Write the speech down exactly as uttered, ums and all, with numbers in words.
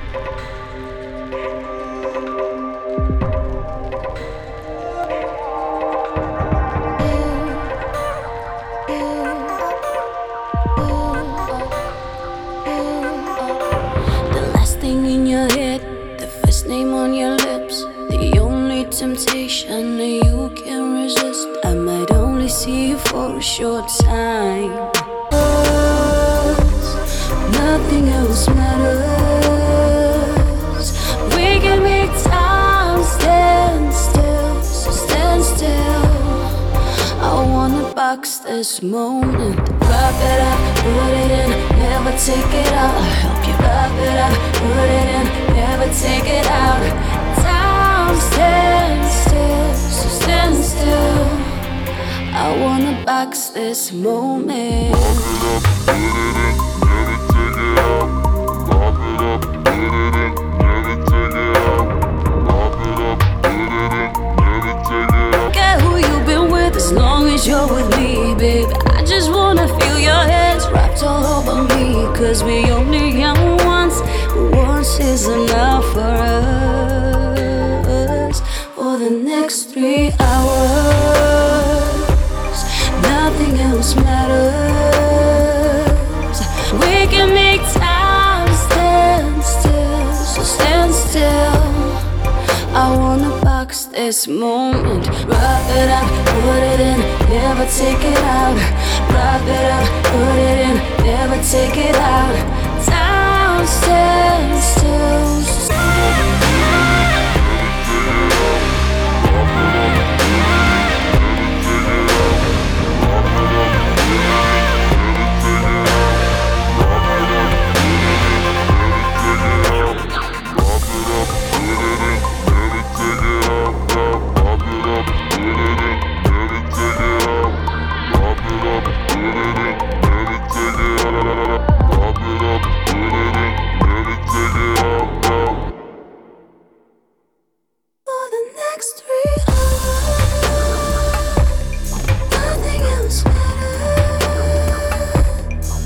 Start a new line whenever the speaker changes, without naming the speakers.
In your head, the first name on your lips, the only temptation that you can resist. I might only see you for a short time. Nothing else matters. We can make time stand still, so stand still. I wanna box this moment, wrap it up, put it in, never take it out. I'll help you wrap it up, put it in, never take it out. Time stand still, so stand still. I wanna box this moment. As long as you're with me, babe, I just wanna feel your hands wrapped all over me. Cause we only young once, but once is enough for us. For the next three hours, nothing else matters. We can make time stand still, so stand still. I wanna box this moment, wrap it up, put it in, never take it out. Wrap it up, put it in, never take it out. Time